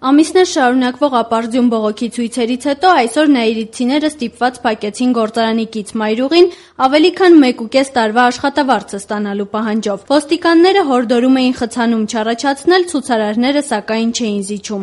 Ամիսներ շարունակվող ապարդյուն բողոքի ցույցերից հետո այսօր նաիրիտցիները ստիպված փակեցին գործարանի կից մայրուղին ավելի քան 1.5 տարվա աշխատավարձը ստանալու պահանջով։ Ոստիկանները հորդորում էին խցանում չառաջացնել, ցուցարարները սակայն չէին զիջում։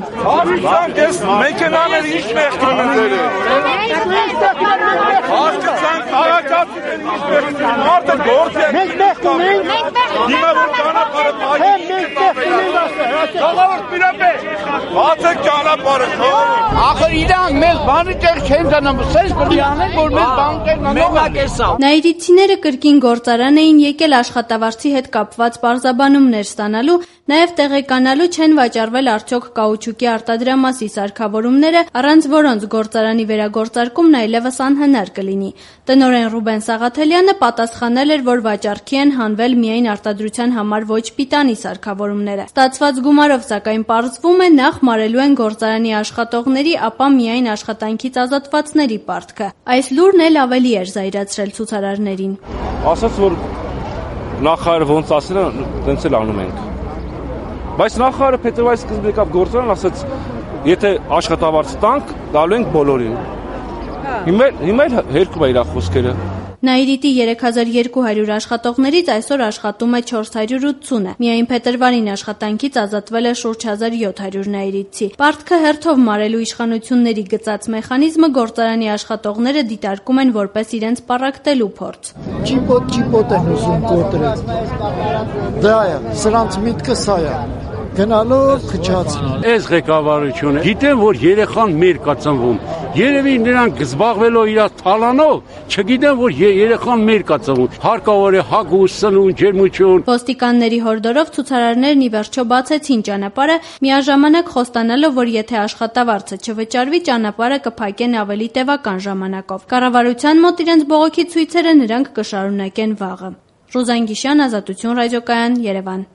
Նաիրիտցիները կրկին գործարան էին եկել աշխատավարձի հետ կապված պարզաբանումներ ստանալու, նաև տեղեկանալու չեն վաճառվել արդյոք կաուչուկի արտադրամասի սարքավորումները, առանց որոնց գործարանի վերագործարկումն այլևս անհնար կլինի։ Տնօրեն Ռուբեն Սաղաթելյանը պատասխանել էր, որ վաճառքի են հանվել միայն արտադրության համար ոչ պիտանի սարքավորումները։ Ստացված գումարով սակայն պարզվում է նախ մարելու են գործարանի աշխատողների, ապա միայն աշխատանքից ազատվածների պարտքը։ Այս լուրն էլ ավելի էր զայրացրել ցուցարարներին։ Ասաց, որ նախարարը ոնց ասել է, տենց էլ անում ենք։ Բայց նախարարը փետրվարի սկզբին եկավ գործարան, ասաց, եթե աշխատավարձ տանք, տալու ենք բոլորին։ Հիմա հերքում է իր խոսքերը։ Նաիրիտի 3200 աշխատողներից այսօր աշխատում է 480-ը։ Միայն փետրվարին աշխատանքից ազատվել է շուրջ 1700 նաիրիտցի։ Պարտքը հերթով մարելու իշխանությունների գծած մեխանիզմը գործարանի աշխատողները դիտարկում են որպես իրենց պառակտելու փորձ։ Ճիպոտ են ուզում կոտրել։ Դա է, սրանց միտքը սա է։ Գնալով քչացնել։ Այս ղեկավարությունը գիտեն, որ երեխան մեր կա ծնվում։ Երևի նրանք զբաղվելով իր թալանով, չգիտեն, որ երեխան մեր կա ծնվում։ Հարկավոր է հագուստ, սնունդ, ջերմություն։ Ոստիկանների հորդորով ցուցարարներն ի վերջո բացեցին ճանապարհը, միաժամանակ խոստանալով, որ եթե աշխատավարձը չվճարվի, ճանապարհը կփակեն ավելի տևական ժամանակով։ Կառավարության մոտ իրենց բողոքի ցույցերը նրանք կշարունակեն վաղը։ Ռուզան Գիշյան, Ազատություն ռադիոկայան, Երևան։